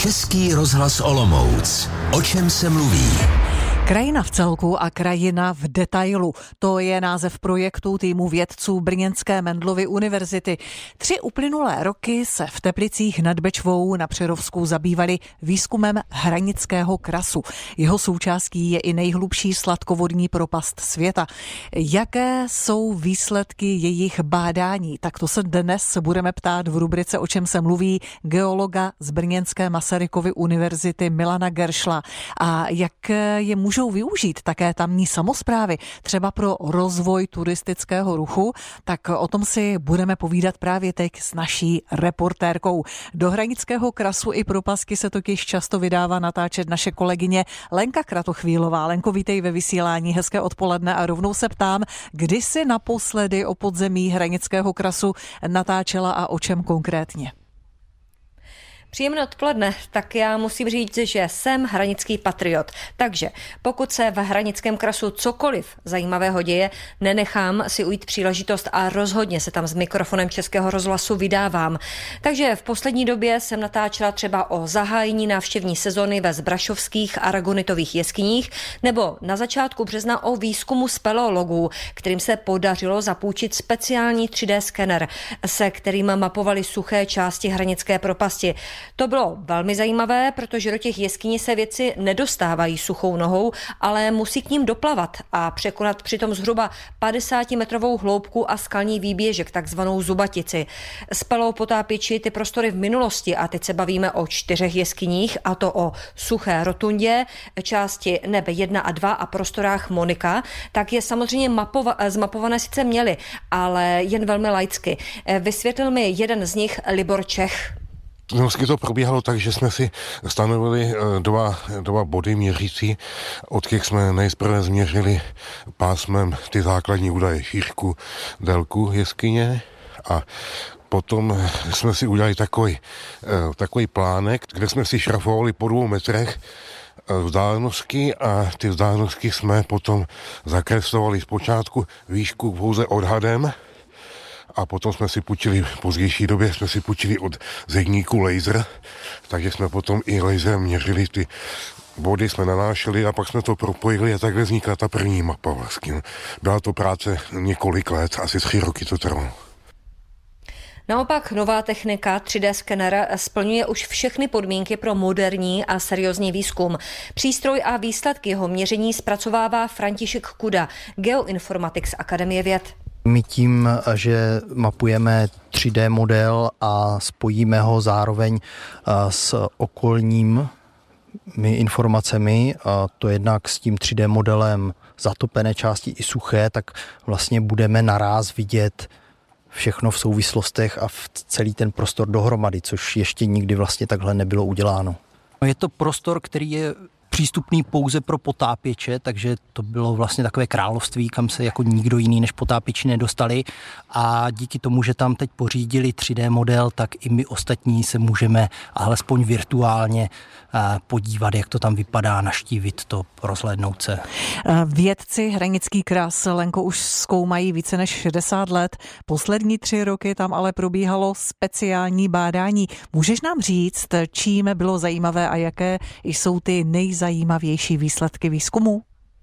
Český rozhlas Olomouc. O čem se mluví? Krajina v celku a krajina v detailu. To je název projektu týmu vědců Brněnské Mendelovy univerzity. 3 uplynulé roky se v Teplicích nad Bečvou na Přerovsku zabývali výzkumem hranického krasu. Jeho součástí je i nejhlubší sladkovodní propast světa. Jaké jsou výsledky jejich bádání? Tak to se dnes budeme ptát v rubrice O čem se mluví geologa z Brněnské Masarykovy univerzity Milana Geršla. A jak je můžou využít také tamní samosprávy, třeba pro rozvoj turistického ruchu, tak o tom si budeme povídat právě teď s naší reportérkou. Do hranického krasu i propastky se totiž často vydává natáčet naše kolegyně Lenka Kratochvílová. Lenko, vítej ve vysílání, hezké odpoledne a rovnou se ptám, kdy jsi naposledy o podzemí hranického krasu natáčela a o čem konkrétně? Příjemné odpoledne, tak já musím říct, že jsem hranický patriot, takže pokud se v hranickém krasu cokoliv zajímavého děje, nenechám si ujít příležitost a rozhodně se tam s mikrofonem Českého rozhlasu vydávám. Takže v poslední době jsem natáčela třeba o zahájení návštěvní sezony ve zbrašovských aragonitových jeskyních nebo na začátku března o výzkumu speleologů, kterým se podařilo zapůjčit speciální 3D skener, se kterým mapovali suché části hranické propasti. To bylo velmi zajímavé, protože do těch jeskyní se vědci nedostávají suchou nohou, ale musí k ním doplavat a překonat přitom zhruba 50-metrovou hloubku a skalní výběžek, takzvanou zubatici. Spelou potápěči ty prostory v minulosti a teď se bavíme o 4 jeskyních, a to o Suché Rotundě, části Nebe 1 a 2 a prostorách Monika, tak je samozřejmě zmapované sice měli, ale jen velmi laicky. Vysvětlil mi jeden z nich Libor Čech. Dnesky to probíhalo tak, že jsme si stanovili dva body měřící, od těch jsme nejprve změřili pásmem ty základní údaje, šířku, délku jeskyně a potom jsme si udělali takový plánek, kde jsme si šrafovali po 2 metrech vzdálenosti a ty vzdálenosti jsme potom zakreslovali zpočátku výšku pouze odhadem. A potom jsme si půjčili, v pozdější době jsme si půjčili od zedníku laser, takže jsme potom i laserem měřili ty body, jsme nanášeli a pak jsme to propojili a takhle vznikla ta první mapa vlastně. Byla to práce několik let, asi 3 roky to trvalo. Naopak nová technika 3D skener splňuje už všechny podmínky pro moderní a seriózní výzkum. Přístroj a výsledky jeho měření zpracovává František Kuda, geoinformatik z Akademie věd. My tím, že mapujeme 3D model a spojíme ho zároveň s okolními informacemi, a to jednak s tím 3D modelem zatopené části i suché, tak vlastně budeme naráz vidět všechno v souvislostech a v celý ten prostor dohromady, což ještě nikdy vlastně takhle nebylo uděláno. Je to prostor, který je přístupný pouze pro potápěče, takže to bylo vlastně takové království, kam se jako nikdo jiný než potápěči nedostali a díky tomu, že tam teď pořídili 3D model, tak i my ostatní se můžeme alespoň virtuálně podívat, jak to tam vypadá, navštívit to, rozhlédnout se. Vědci hranický kras, Lenko, už zkoumají více než 60 let. Poslední 3 roky tam ale probíhalo speciální bádání. Můžeš nám říct, čím bylo zajímavé a jaké jsou ty nejzajímavější výsledky výzkumu?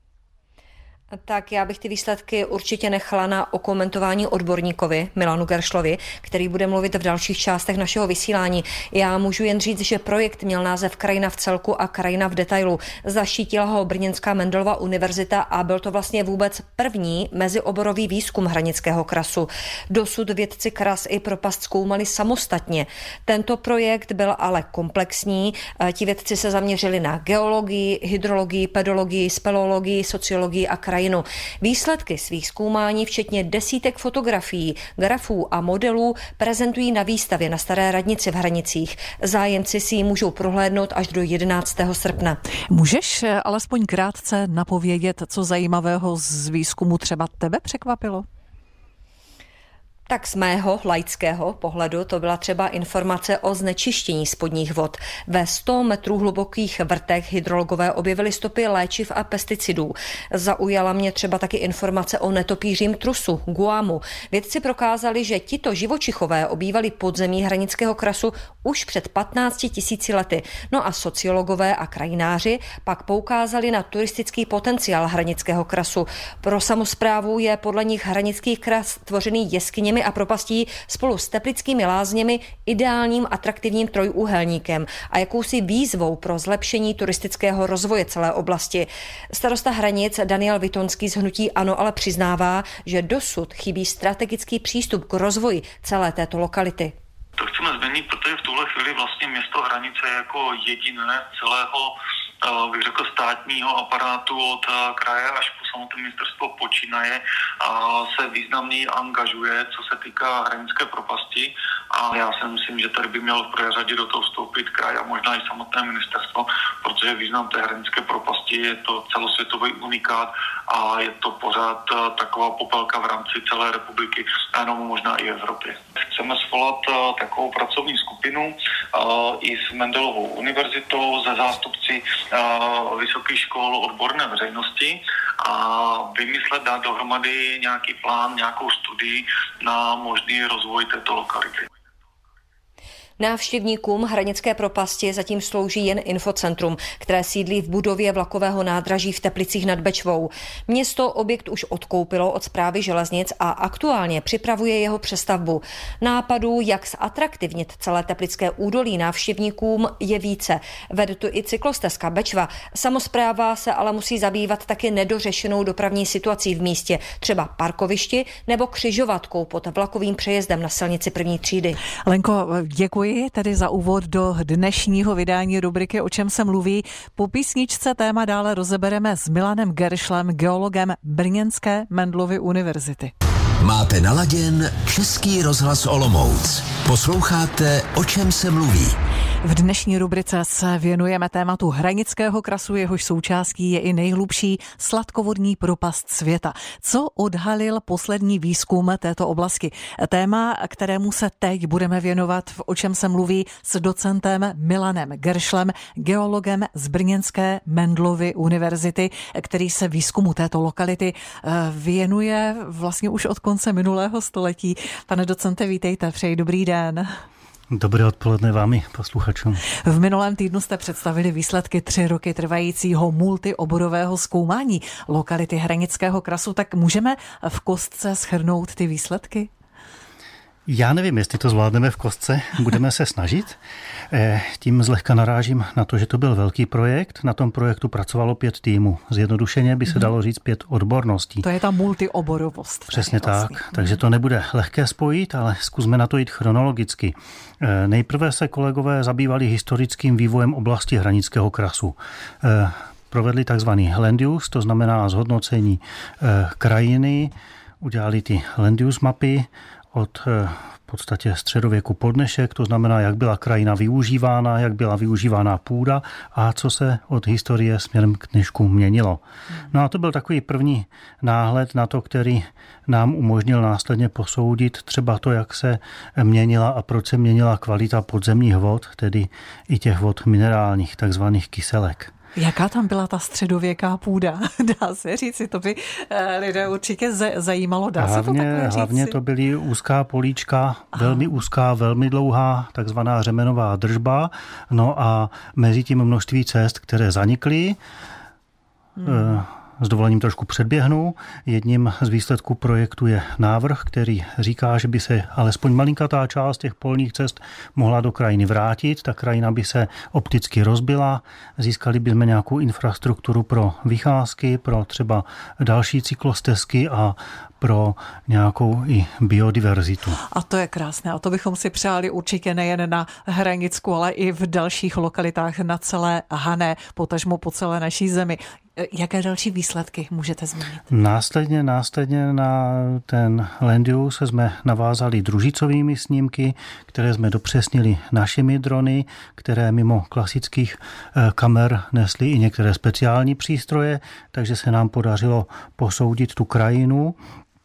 Tak já bych ty výsledky určitě nechala na okomentování odborníkovi Milanu Geršlovi, který bude mluvit v dalších částech našeho vysílání. Já můžu jen říct, že projekt měl název Krajina v celku a krajina v detailu. Zaštítila ho Brněnská Mendelova univerzita a byl to vlastně vůbec první mezioborový výzkum hranického krasu. Dosud vědci kras i propast zkoumali samostatně. Tento projekt byl ale komplexní. Ti vědci se zaměřili na geologii, hydrologii, pedologii, speleologii, sociologii a krajinu. Výsledky svých zkoumání, včetně desítek fotografií, grafů a modelů, prezentují na výstavě na Staré radnici v Hranicích. Zájemci si ji můžou prohlédnout až do 11. srpna. Můžeš alespoň krátce napovědět, co zajímavého z výzkumu třeba tebe překvapilo? Tak z mého laického pohledu to byla třeba informace o znečištění spodních vod. Ve 100 metrů hlubokých vrtech hydrologové objevili stopy léčiv a pesticidů. Zaujala mě třeba taky informace o netopířím trusu, guamu. Vědci prokázali, že tito živočichové obývali podzemí Hranického krasu už před 15 000 lety. No a sociologové a krajináři pak poukázali na turistický potenciál Hranického krasu. Pro samosprávu je podle nich Hranický kras tvořený jeskyněmi a propastí spolu s teplickými lázněmi ideálním atraktivním trojúhelníkem a jakousi výzvou pro zlepšení turistického rozvoje celé oblasti. Starosta Hranic Daniel Vitonský z hnutí ANO ale přiznává, že dosud chybí strategický přístup k rozvoji celé této lokality. To chceme změnit, protože v tuhle chvíli vlastně město Hranice jako jediné celého, bych řekl, státního aparátu od kraje až po samotné ministerstvo počínaje a se významně angažuje, co se týká Hranické propasti, a já si myslím, že tady by měl v prvé řadě do toho vstoupit kraj a možná i samotné ministerstvo, protože význam té Hranické propasti je to celosvětový unikát a je to pořád taková popelka v rámci celé republiky a jenom možná i Evropy. Chceme svolat takovou pracovní skupinu i s Mendelovou univerzitou, ze zástupci vysokých škol odborné veřejnosti a vymyslet, dát dohromady nějaký plán, nějakou studii na možný rozvoj této lokality. Návštěvníkům Hranické propasti zatím slouží jen infocentrum, které sídlí v budově vlakového nádraží v Teplicích nad Bečvou. Město objekt už odkoupilo od Správy železnic a aktuálně připravuje jeho přestavbu. Nápadů, jak zatraktivnit celé teplické údolí návštěvníkům, je více. Vede tu i cyklostezka Bečva. Samospráva se ale musí zabývat taky nedořešenou dopravní situací v místě, třeba parkovišti nebo křižovatkou pod vlakovým přejezdem na silnici první třídy. Lenko, děkuji tedy za úvod do dnešního vydání rubriky O čem se mluví. Po písničce téma dále rozebereme s Milanem Geršlem, geologem Brněnské Mendelovy univerzity. Máte naladěn Český rozhlas Olomouc. Posloucháte O čem se mluví. V dnešní rubrice se věnujeme tématu Hranického krasu, jehož součástí je i nejhlubší sladkovodní propast světa. Co odhalil poslední výzkum této oblasti? Téma, kterému se teď budeme věnovat v O čem se mluví s docentem Milanem Geršlem, geologem z Brněnské Mendelovy univerzity, který se výzkumu této lokality věnuje vlastně už od konce minulého století. Pane docente, vítejte, přeji dobrý den. Dobré odpoledne vám i posluchačům. V minulém týdnu jste představili výsledky 3 roky trvajícího multioborového zkoumání lokality Hranického krasu, tak můžeme v kostce shrnout ty výsledky? Já nevím, jestli to zvládneme v kostce, budeme se snažit. Tím zlehka narážím na to, že to byl velký projekt. Na tom projektu pracovalo 5 týmů. Zjednodušeně by se dalo říct 5 odborností. To je ta multioborovost. Přesně tak, takže to nebude lehké spojit, ale zkusme na to jít chronologicky. Nejprve se kolegové zabývali historickým vývojem oblasti Hranického krasu. Provedli takzvaný land use, to znamená zhodnocení krajiny, udělali ty land use mapy od v podstatě středověku po dnešek, to znamená, jak byla krajina využívána, jak byla využívána půda a co se od historie směrem k dnešku měnilo. No a to byl takový první náhled na to, který nám umožnil následně posoudit třeba to, jak se měnila a proč se měnila kvalita podzemních vod, tedy i těch vod minerálních, takzvaných kyselek. Jaká tam byla ta středověká půda? Dá se říci, to by lidé určitě zajímalo. Dá se to takhle říci? Hlavně to byly úzká políčka, velmi úzká, velmi dlouhá, takzvaná řemenová držba. No a mezi tím množství cest, které zanikly, s dovolením trošku předběhnu. Jedním z výsledků projektu je návrh, který říká, že by se alespoň malinkatá část těch polních cest mohla do krajiny vrátit. Ta krajina by se opticky rozbila, získali bychom nějakou infrastrukturu pro vycházky, pro třeba další cyklostezky a pro nějakou i biodiverzitu. A to je krásné. A to bychom si přáli určitě nejen na Hranicku, ale i v dalších lokalitách na celé Hané, potažmo po celé naší zemi. Jaké další výsledky můžete zmínit? Následně na ten land use jsme navázali družicovými snímky, které jsme dopřesnili našimi drony, které mimo klasických kamer nesly i některé speciální přístroje, takže se nám podařilo posoudit tu krajinu.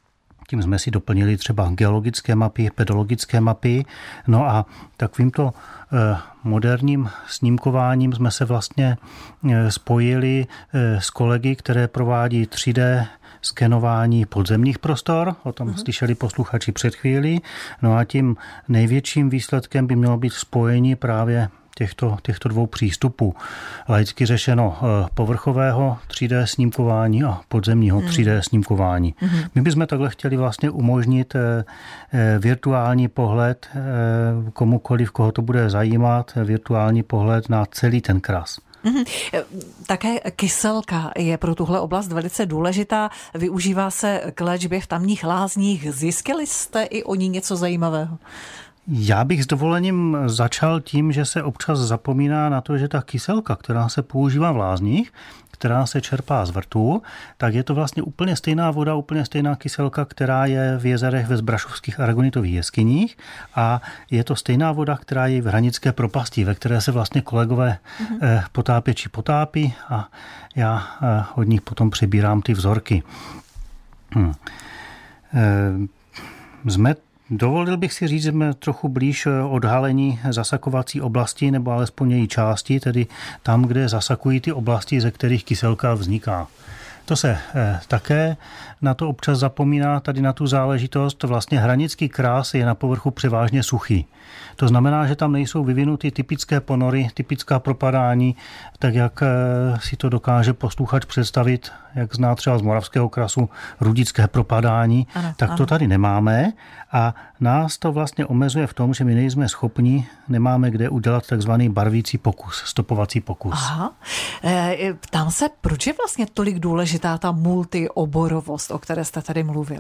Tím jsme si doplnili třeba geologické mapy, pedologické mapy. No a takovýmto moderním snímkováním jsme se vlastně spojili s kolegy, které provádí 3D skenování podzemních prostor, o tom slyšeli posluchači před chvílí. No a tím největším výsledkem by mělo být spojení právě těchto dvou přístupů. Laicky řešeno povrchového 3D snímkování a podzemního 3D snímkování. My bychom takhle chtěli vlastně umožnit virtuální pohled komukoliv, koho to bude zajímat, virtuální pohled na celý ten kras. Také kyselka je pro tuhle oblast velice důležitá. Využívá se k léčbě v tamních lázních. Zjistili jste i o ní něco zajímavého? Já bych s dovolením začal tím, že se občas zapomíná na to, že ta kyselka, která se používá v lázních, která se čerpá z vrtů, tak je to vlastně úplně stejná voda, úplně stejná kyselka, která je v jezerech ve zbrašovských aragonitových jeskyních a je to stejná voda, která je v Hranické propasti, ve které se vlastně kolegové potápěči potápí a já od nich potom přebírám ty vzorky. Dovolil bych si říct, že jsme trochu blíž odhalení zasakovací oblasti, nebo alespoň její části, tedy tam, kde zasakují ty oblasti, ze kterých kyselka vzniká. To se také na to občas zapomíná, tady na tu záležitost. Vlastně hranický kras je na povrchu převážně suchý. To znamená, že tam nejsou vyvinuty typické ponory, typická propadání, tak jak si to dokáže posluchač představit, jak zná třeba z moravského krasu rudické propadání, tak to tady nemáme a nás to vlastně omezuje v tom, že my nejsme schopni, nemáme kde udělat takzvaný barvící pokus, stopovací pokus. Aha. Ptám se, proč je vlastně tolik důležitá ta multioborovost, o které jste tady mluvil?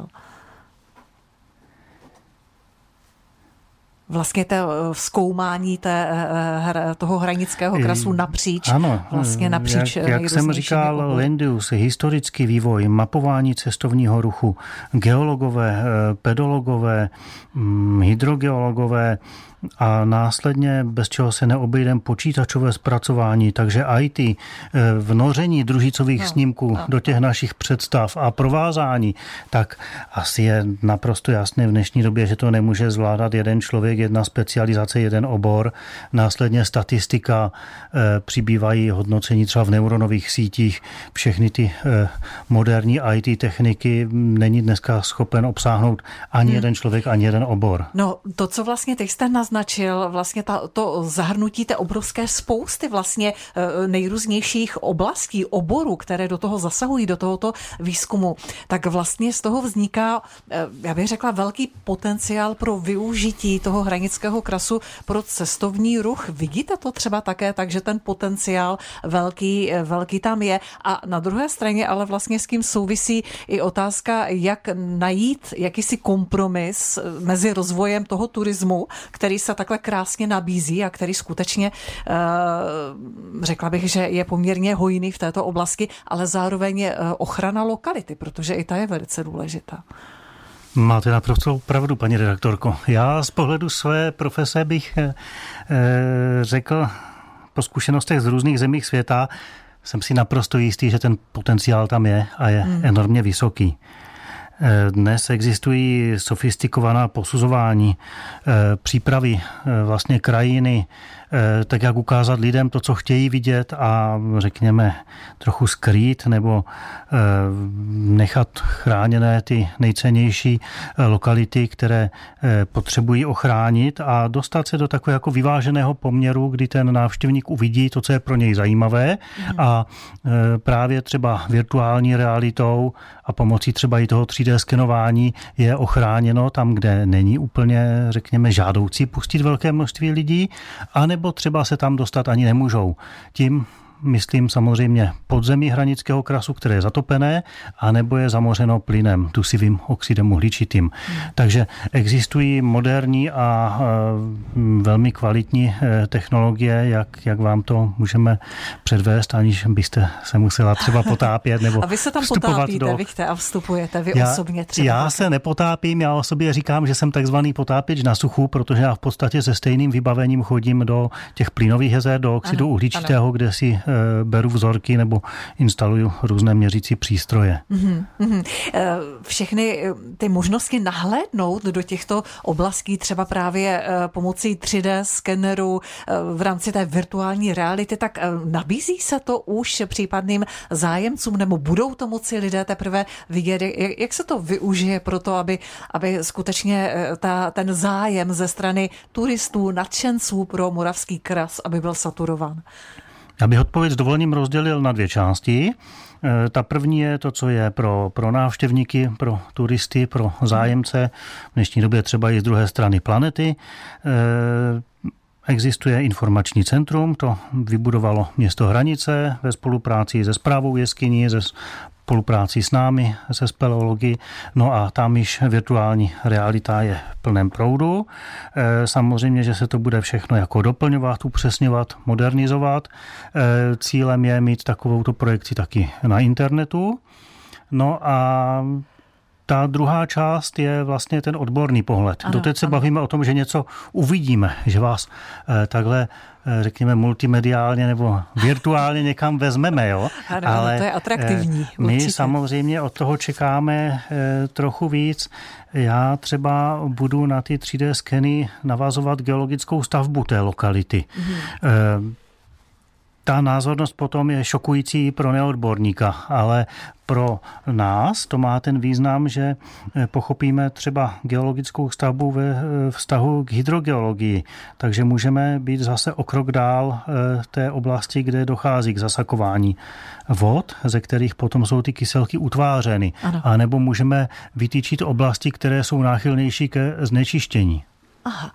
Vlastně to zkoumání toho hranického krasu napříč. Ano, vlastně napříč jak jsem říkal, Landius, historický vývoj, mapování cestovního ruchu, geologové, pedologové, hydrogeologové a následně bez čeho se neobejdeme počítačové zpracování, takže IT, vnoření družicových snímků do těch našich představ a provázání, tak asi je naprosto jasné v dnešní době, že to nemůže zvládat jeden člověk, jedna specializace, jeden obor, následně statistika, přibývají hodnocení třeba v neuronových sítích, všechny ty moderní IT techniky není dneska schopen obsáhnout ani jeden člověk, ani jeden obor. No, to, co vlastně teď jste naznačil, vlastně to zahrnutí té obrovské spousty vlastně nejrůznějších oblastí, oborů, které do toho zasahují, do tohoto výzkumu, tak vlastně z toho vzniká, já bych řekla, velký potenciál pro využití toho hranického krasu pro cestovní ruch. Vidíte to třeba také tak, že ten potenciál velký tam je a na druhé straně ale vlastně s tím souvisí i otázka, jak najít jakýsi kompromis mezi rozvojem toho turismu, který se takhle krásně nabízí a který skutečně, řekla bych, že je poměrně hojný v této oblasti, ale zároveň je ochrana lokality, protože i ta je velice důležitá. Máte naprosto pravdu, paní redaktorko. Já z pohledu své profese bych řekl po zkušenostech z různých zemích světa, jsem si naprosto jistý, že ten potenciál tam je a je enormně vysoký. Dnes existují sofistikovaná posuzování, přípravy vlastně krajiny, tak jak ukázat lidem to, co chtějí vidět a řekněme trochu skrýt nebo nechat chráněné ty nejcennější lokality, které potřebují ochránit a dostat se do takového jako vyváženého poměru, kdy ten návštěvník uvidí to, co je pro něj zajímavé a právě třeba virtuální realitou a pomocí třeba i toho 3D skenování je ochráněno tam, kde není úplně, řekněme, žádoucí pustit velké množství lidí, anebo třeba se tam dostat ani nemůžou. Tím myslím samozřejmě podzemí hranického krasu, které je zatopené, anebo je zamořeno plynem, dusivým oxidem uhličitým. Takže existují moderní a velmi kvalitní technologie, jak vám to můžeme předvést, aniž byste se musela třeba potápět nebo a vy se tam vstupovat potápíte, a vstupujete, vy osobně třeba. Já se nepotápím, já o sobě říkám, že jsem takzvaný potápěč na suchu, protože já v podstatě se stejným vybavením chodím do těch plynových jezer, do oxidu uhličitého, kde si beru vzorky nebo instaluju různé měřící přístroje. Všechny ty možnosti nahlédnout do těchto oblastí, třeba právě pomocí 3D skeneru v rámci té virtuální reality, tak nabízí se to už případným zájemcům, nebo budou to moci lidé teprve vidět? Jak se to využije pro to, aby skutečně ten zájem ze strany turistů, nadšenců pro Moravský kras, aby byl saturován? Já bych odpověď s dovolením rozdělil na 2 části. Ta první je to, co je pro návštěvníky, pro turisty, pro zájemce, v dnešní době třeba i z druhé strany planety. Existuje informační centrum, to vybudovalo město Hranice ve spolupráci se správou jeskyní, se spolupráci s námi, se speleology, no a tam již virtuální realita je v plném proudu. Samozřejmě, že se to bude všechno jako doplňovat, upřesňovat, modernizovat. Cílem je mít takovouto projekci taky na internetu. No a ta druhá část je vlastně ten odborný pohled. Doteď se bavíme o tom, že něco uvidíme, že vás takhle, řekněme, multimediálně nebo virtuálně někam vezmeme, jo? Ale to je atraktivní. My určitě. samozřejmě od toho čekáme trochu víc. Já třeba budu na ty 3D skeny navazovat geologickou stavbu té lokality. Ta názornost potom je šokující pro neodborníka, ale pro nás to má ten význam, že pochopíme třeba geologickou stavbu ve vztahu k hydrogeologii, takže můžeme být zase o krok dál té oblasti, kde dochází k zasakování vod, ze kterých potom jsou ty kyselky utvářeny. A nebo můžeme vytýčit oblasti, které jsou náchylnější ke znečištění. Aha.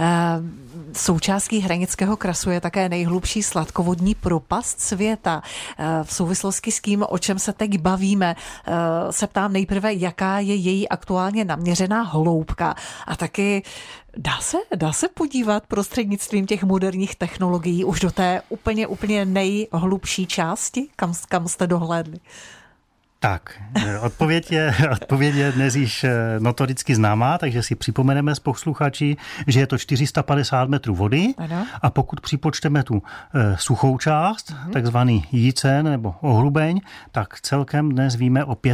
Součástí Hranického krasu je také nejhlubší sladkovodní propast světa. V souvislosti s tím, o čem se teď bavíme, se ptám nejprve, jaká je její aktuálně naměřená hloubka a taky dá se podívat prostřednictvím těch moderních technologií už do té úplně nejhlubší části, kam jste dohlédli? Tak, odpověď je dnes již notoricky známá, takže si připomeneme s posluchači, že je to 450 metrů vody a pokud připočteme tu suchou část, takzvaný jícen nebo ohlubeň, tak celkem dnes víme o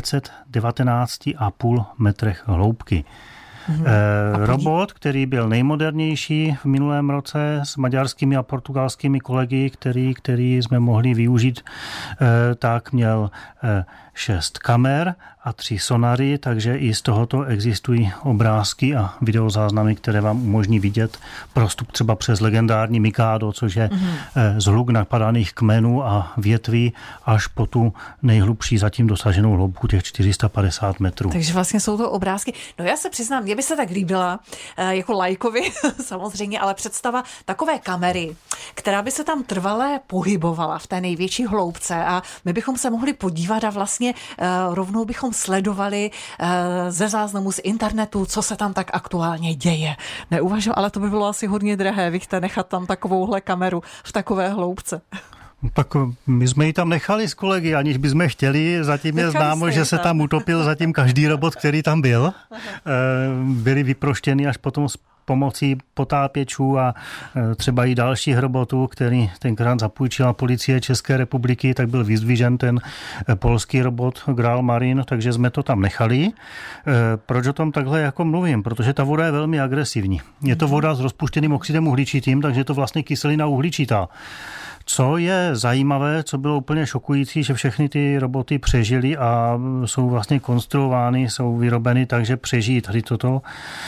519,5 metrech hloubky. Robot, který byl nejmodernější v minulém roce s maďarskými a portugalskými kolegy, který jsme mohli využít, tak měl 6 kamer a 3 sonary, takže i z tohoto existují obrázky a videozáznamy, které vám umožní vidět prostup třeba přes legendární Mikado, což je zhluk napadaných kmenů a větví až po tu nejhlubší zatím dosaženou hloubku těch 450 metrů. Takže vlastně jsou to obrázky. No já se přiznám, mě by se tak líbila, jako lajkovi samozřejmě, ale představa takové kamery, která by se tam trvale pohybovala v té největší hloubce a my bychom se mohli podívat a vlastně rovnou bychom sledovali ze záznamu z internetu, co se tam tak aktuálně děje. Neuvažuji, ale to by bylo asi hodně drahé, víte, nechat tam takovouhle kameru v takové hloubce. Tak my jsme ji tam nechali s kolegy, aniž bychom chtěli. Zatím je známo, že se tam utopil zatím každý robot, který tam byl. Byli vyproštěni až potom s pomocí potápěčů a třeba i dalších robotů, který tenkrát zapůjčila policie České republiky, tak byl vyzdvižen ten polský robot Graal Marine, takže jsme to tam nechali. Proč o tom takhle jako mluvím? Protože ta voda je velmi agresivní. Je to voda s rozpuštěným oxidem uhličitým, takže je to vlastně kyselina uhličitá. Co je zajímavé, co bylo úplně šokující, že všechny ty roboty přežily a jsou vlastně konstruovány, jsou vyrobeny, takže přežijí tady toto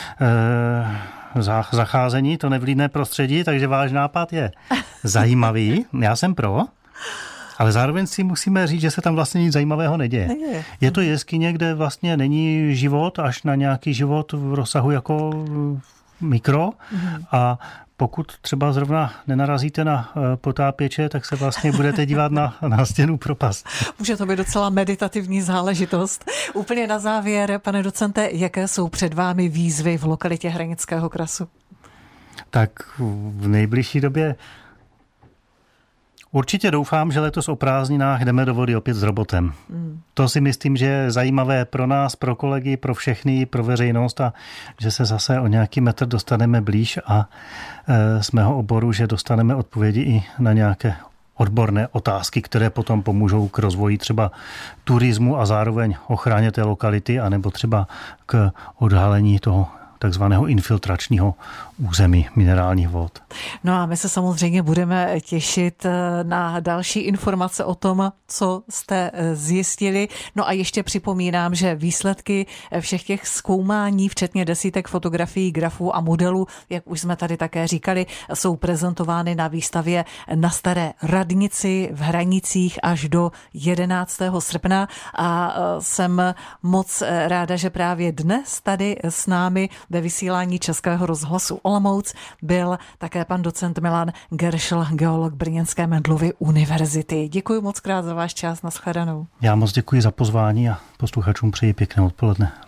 zacházení, to nevlídné prostředí, takže váš nápad je zajímavý, já jsem pro, ale zároveň si musíme říct, že se tam vlastně nic zajímavého neděje. Je to jeskyně, kde vlastně není život, až na nějaký život v rozsahu jako mikro a pokud třeba zrovna nenarazíte na potápěče, tak se vlastně budete dívat na stěnu propast. Může to být docela meditativní záležitost. Úplně na závěr, pane docente, jaké jsou před vámi výzvy v lokalitě Hranického krasu? Tak v nejbližší době určitě doufám, že letos o prázdninách jdeme do vody opět s robotem. To si myslím, že je zajímavé pro nás, pro kolegy, pro všechny, pro veřejnost a že se zase o nějaký metr dostaneme blíž a z mého oboru, že dostaneme odpovědi i na nějaké odborné otázky, které potom pomůžou k rozvoji třeba turismu a zároveň ochraně té lokality, anebo třeba k odhalení toho takzvaného infiltračního území minerálních vod. No a my se samozřejmě budeme těšit na další informace o tom, co jste zjistili. No a ještě připomínám, že výsledky všech těch zkoumání, včetně desítek fotografií, grafů a modelů, jak už jsme tady také říkali, jsou prezentovány na výstavě na Staré radnici v Hranicích až do 11. srpna a jsem moc ráda, že právě dnes tady s námi ve vysílání Českého rozhlasu Olomouc byl také pan docent Milan Geršl, geolog Brněnské Mendelovy univerzity. Děkuji moc krát za váš čas, nashledanou. Já moc děkuji za pozvání a posluchačům přeji pěkné odpoledne.